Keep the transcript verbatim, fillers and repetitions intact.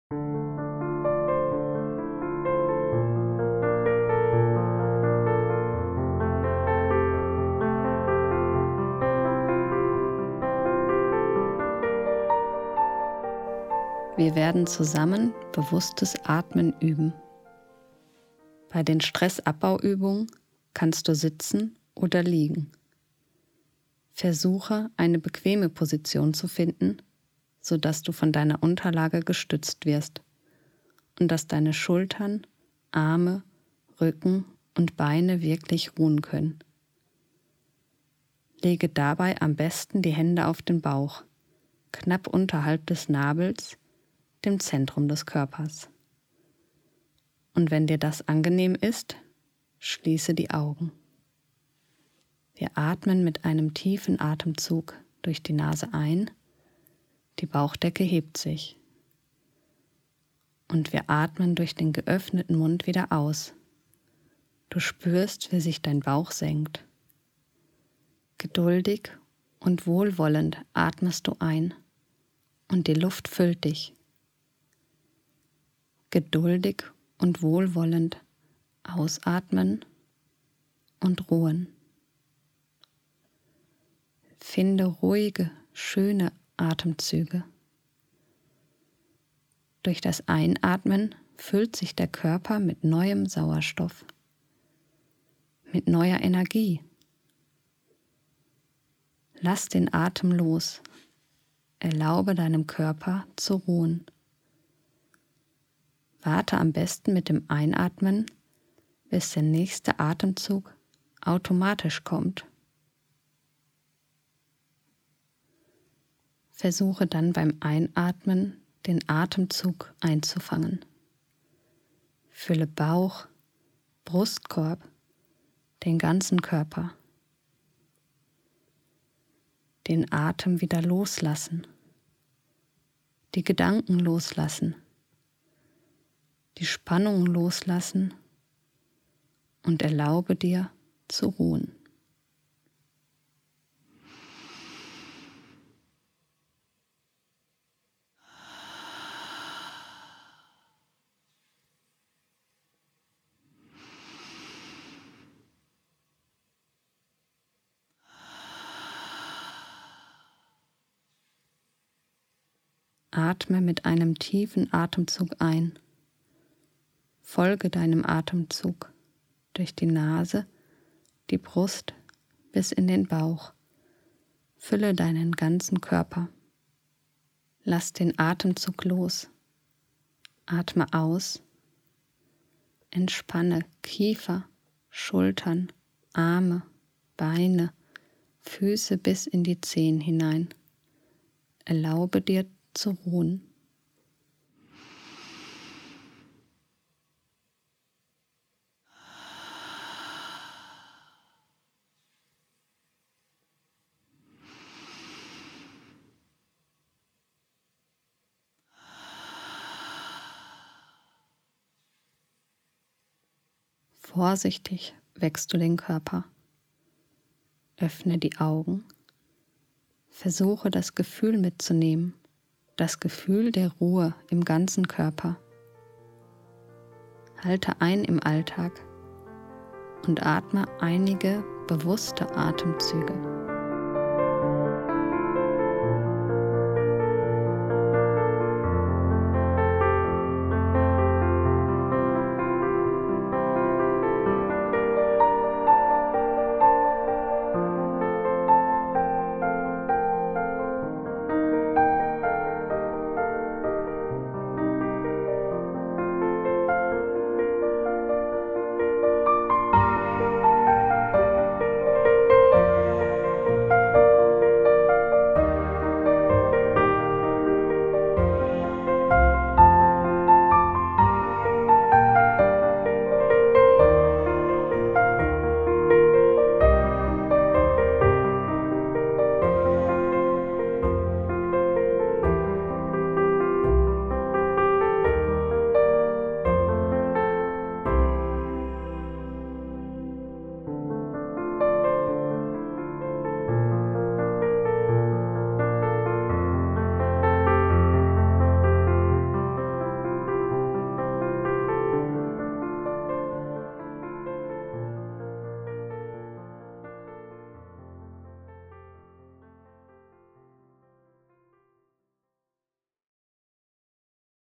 Wir werden zusammen bewusstes Atmen üben. Bei den Stressabbauübungen kannst du sitzen oder liegen. Versuche, eine bequeme Position zu finden, sodass du von deiner Unterlage gestützt wirst und dass deine Schultern, Arme, Rücken und Beine wirklich ruhen können. Lege dabei am besten die Hände auf den Bauch, knapp unterhalb des Nabels, dem Zentrum des Körpers. Und wenn dir das angenehm ist, schließe die Augen. Wir atmen mit einem tiefen Atemzug durch die Nase ein, die Bauchdecke hebt sich. Und wir atmen durch den geöffneten Mund wieder aus. Du spürst, wie sich dein Bauch senkt. Geduldig und wohlwollend atmest du ein und die Luft füllt dich. Geduldig und wohlwollend ausatmen und ruhen. Finde ruhige, schöne Atemzüge. Durch das Einatmen füllt sich der Körper mit neuem Sauerstoff, mit neuer Energie. Lass den Atem los. Erlaube deinem Körper zu ruhen. Warte am besten mit dem Einatmen, bis der nächste Atemzug automatisch kommt. Versuche dann beim Einatmen, den Atemzug einzufangen. Fülle Bauch, Brustkorb, den ganzen Körper. Den Atem wieder loslassen. Die Gedanken loslassen. Die Spannung loslassen und erlaube dir zu ruhen. Atme mit einem tiefen Atemzug ein. Folge deinem Atemzug durch die Nase, die Brust bis in den Bauch. Fülle deinen ganzen Körper. Lass den Atemzug los. Atme aus. Entspanne Kiefer, Schultern, Arme, Beine, Füße bis in die Zehen hinein. Erlaube dir zu ruhen. Vorsichtig wächst du den Körper. Öffne die Augen. Versuche das Gefühl mitzunehmen, das Gefühl der Ruhe im ganzen Körper. Halte ein im Alltag und atme einige bewusste Atemzüge.